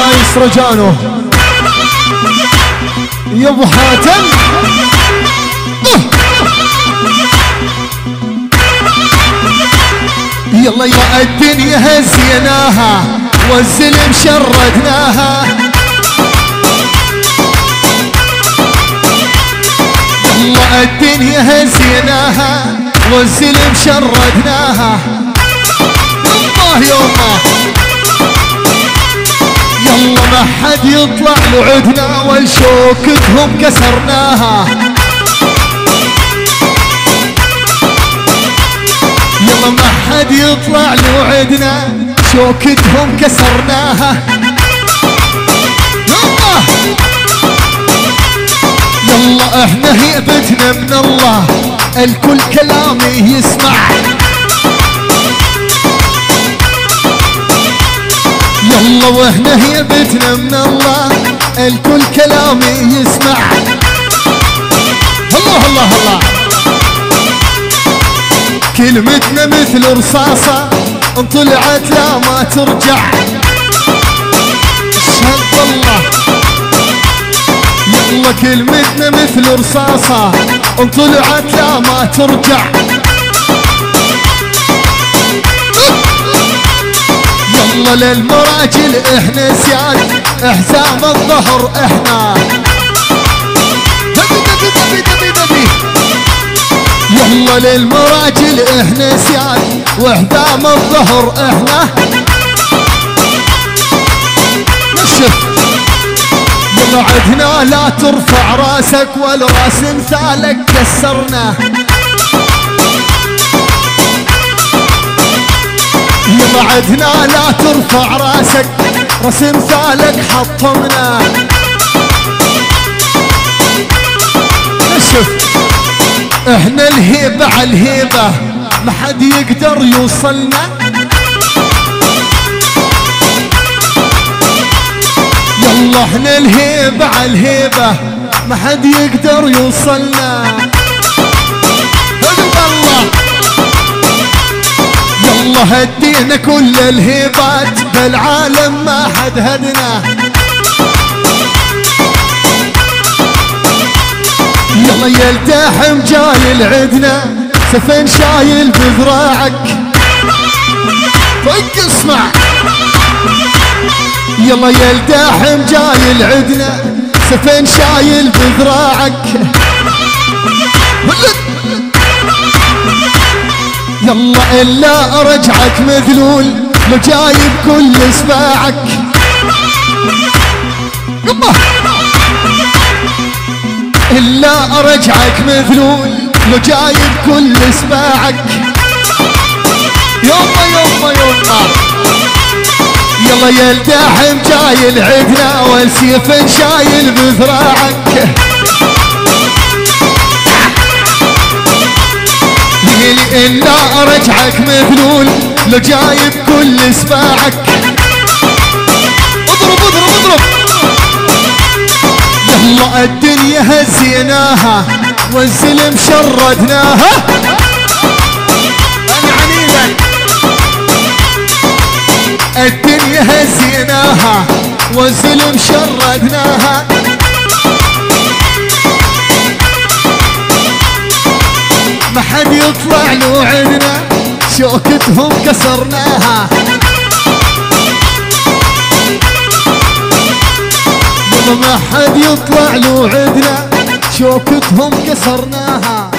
فايز رجانو يا ابو حاتم يلا يا الدنيا هزيناها والزلم شردناها يلا الدنيا هزيناها والزلم شردناها الله يومه يلا ما حد يطلع لعدنا والشوكتهم كسرناها يلا ما حد يطلع لوعدنا شوكتهم كسرناها يلا احنا هيبتنا من الله الكل كلامي يسمع يلا واحنا هيبتنا من الله الكل كلامي يسمع الله الله الله كلمتنا مثل رصاصة ان طلعت لا ما ترجع شهد الله يلا كلمتنا مثل رصاصة ان طلعت لا ما ترجع يلا للمراجل احنا سياد احزام الظهر احنا يلا للمراجل احنا سياد واحزام الظهر احنا نشف يلا عدنا لا ترفع راسك والراس مثالك كسرنا يلا عدنا لا ترفع راسك راس مثالك حطمنا نشف احنا الهيبة على الهيبة ما حد يقدر يوصلنا يلا احنا الهيبة على الهيبة ما حد يقدر يوصلنا الله يلا هدينا كل الهيبات بالعالم ما حد هدنا يلا يلتحم جاي العدنا سفن شايل بذراعك طق اسمع يلا يلتحم جاي العدنا سفن شايل بذراعك يلا الا ارجعك مذلول لو جايب كل اسباعك إلا أرجعك مذلول لو جايب كل اسباعك يما يما يما يلا يلتحم جاي العدنا والسيف شايل بذراعك إلا أرجعك مذلول لو جايب كل اسباعك اضرب اضرب اضرب يلا الدنيا هزيناها والزلم شردناها انا عنيدك الدنيا هزيناها والزلم شردناها ما حد يطلع له عدنا شوكتهم كسرناها ما حد يطلع له عدنا شوكتهم كسرناها